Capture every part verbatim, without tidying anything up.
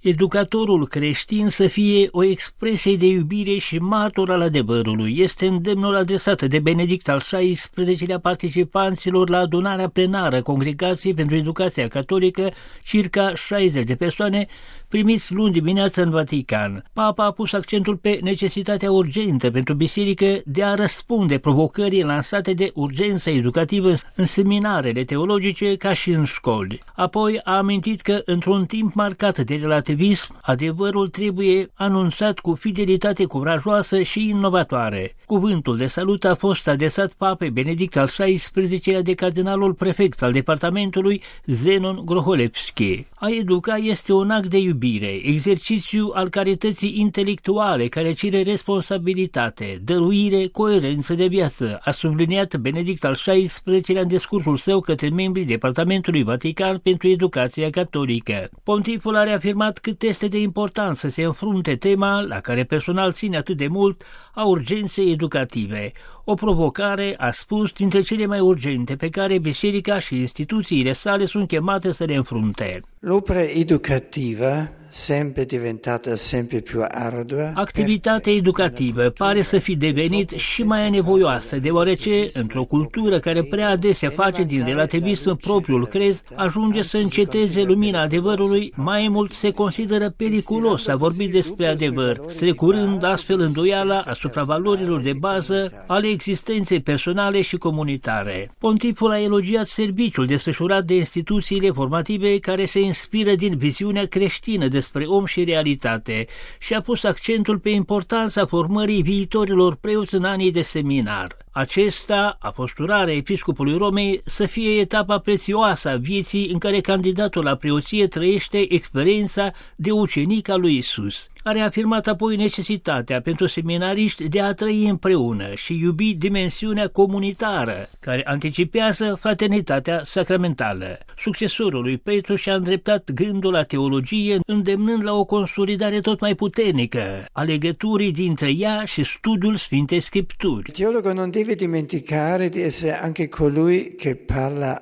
Educatorul creștin să fie o expresie de iubire și martor al adevărului. Este îndemnul adresat de Benedict al șaisprezecelea participanților la adunarea plenară Congregației pentru Educația Catolică, circa șaizeci de persoane, primiți luni dimineață în Vatican. Papa a pus accentul pe necesitatea urgentă pentru biserică de a răspunde provocării lansate de urgența educativă în seminarele teologice ca și în școli. Apoi a amintit că într-un timp marcat de relativism, adevărul trebuie anunțat cu fidelitate curajoasă și inovatoare. Cuvântul de salut a fost adresat Papei Benedict al șaisprezecelea de cardinalul prefect al departamentului Zenon Groholevski. A educa este un act de iubire, exercițiu al carității intelectuale care cere responsabilitate, dăruire, coerență de viață, a subliniat Benedict al șaisprezecelea în discursul său către membrii Departamentului Vatican pentru Educația Catolică. Pontiful a reafirmat cât este de important să se înfrunte tema, la care personal ține atât de mult, a urgenței educative. O provocare, a spus, dintre cele mai urgente pe care biserica și instituțiile sale sunt chemate să le înfrunte. L'opera educativa, sempre diventata sempre più ardua. Activitatea educativă pare să fi devenit și mai anevoioasă, deoarece, într-o cultură care prea adesea face din relativism propriul crez, ajunge să înceteze lumina adevărului, mai mult se consideră periculos a vorbi despre adevăr, strecurând astfel îndoiala asupra valorilor de bază ale existenței personale și comunitare. Pontiful a elogiat serviciul desfășurat de instituțiile formative care se inspiră din viziunea creștină despre om și realitate și a pus accentul pe importanța formării viitorilor preoți în anii de seminar. Acesta, apostularea episcopului Romei, să fie etapa prețioasă a vieții în care candidatul la preoție trăiește experiența de ucenic al lui Isus. A reafirmat apoi necesitatea pentru seminariști de a trăi împreună și iubi dimensiunea comunitară, care anticipează fraternitatea sacramentală. Succesorul lui Petru și-a îndreptat gândul la teologie, îndemnând la o consolidare tot mai puternică a legăturii dintre ea și studiul Sfintei Scripturi. Teologul non deve dimenticare di essere anche colui che parla.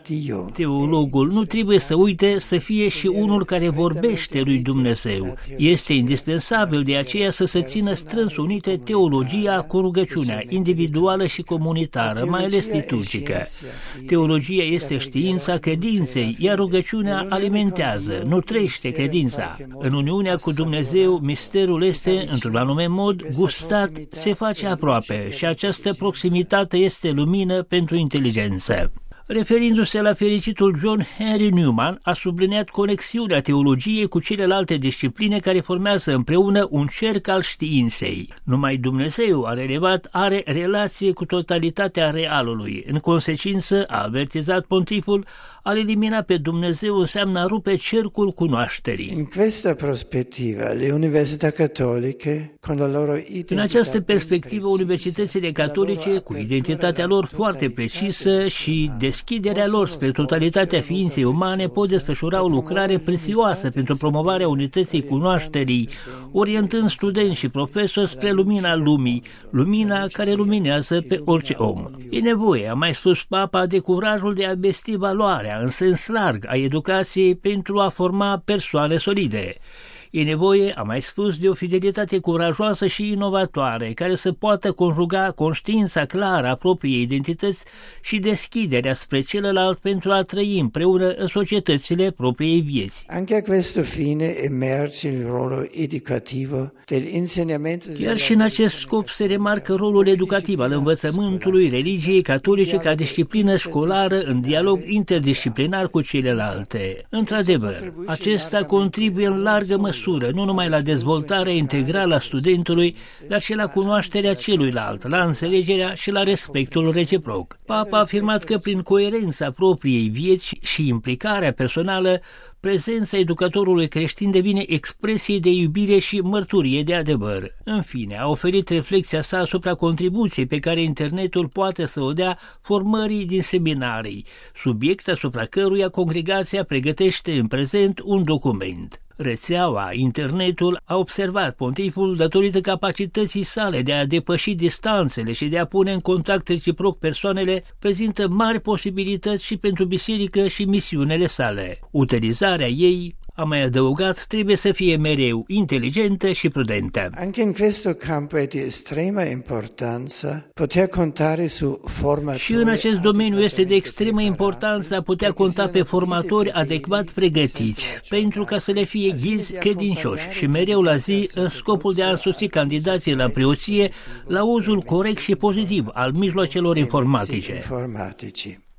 Teologul nu trebuie să uite să fie și unul care vorbește lui Dumnezeu. Este indispensabil de aceea să se țină strâns unite teologia cu rugăciunea individuală și comunitară, mai ales liturgică. Teologia este știința credinței, iar rugăciunea alimentează, nutrește credința. În uniunea cu Dumnezeu, misterul este, într-un anume mod, gustat, se face aproape și această proximitate este lumină pentru inteligență. Referindu-se la fericitul John Henry Newman, a subliniat conexiunea teologiei cu celelalte discipline care formează împreună un cerc al științei. Numai Dumnezeu, a relevat, are relație cu totalitatea realului. În consecință, a avertizat pontiful, a elimina pe Dumnezeu înseamnă a rupe cercul cunoașterii. In questa prospettiva, le università cattoliche, con la loro identità. În această perspectivă, universitățile catolice, cu identitatea lor foarte precisă și deschiderea lor spre totalitatea ființei umane, pot desfășura o lucrare prețioasă pentru promovarea unității cunoașterii, orientând studenți și profesori spre lumina lumii, lumina care luminează pe orice om. E nevoie, a mai spus Papa, de curajul de a vesti valoarea în sens larg a educației pentru a forma persoane solide. E nevoie, a mai spus, de o fidelitate curajoasă și inovatoare, care să poată conjuga conștiința clară a propriei identități și deschiderea spre celălalt pentru a trăi împreună în societățile propriei vieți. Anche a questo fine emerge il ruolo educativo dell'insegnamento. Chiar și în acest scop se remarcă rolul educativ al învățământului religiei catolice ca disciplină școlară în dialog interdisciplinar cu celelalte. Într-adevăr, acesta contribuie în largă măsură nu numai la dezvoltarea integrală a studentului, dar și la cunoașterea celuilalt, la înțelegerea și la respectul reciproc. Papa a afirmat că prin coerența propriei vieți și implicarea personală, prezența educatorului creștin devine expresie de iubire și mărturie de adevăr. În fine, a oferit reflexia sa asupra contribuției pe care internetul poate să o dea formării din seminarii, subiect asupra căruia congregația pregătește în prezent un document. Rețeaua, internetul, a observat pontiful, datorită capacității sale de a depăși distanțele și de a pune în contact reciproc persoanele, prezintă mari posibilități și pentru biserică și misiunile sale. Utilizarea ei A mai adăugat, trebuie să fie mereu inteligentă și prudentă. Anche in questo campo è di estrema importanza poter contare su formatori. Și în acest domeniu este de extremă importanță a putea conta pe formatori adecvat pregătiți, pentru ca să le fie ghizi credincioși și mereu la zi în scopul de a însoți candidații la preoție la uzul corect și pozitiv al mijloacelor informatice.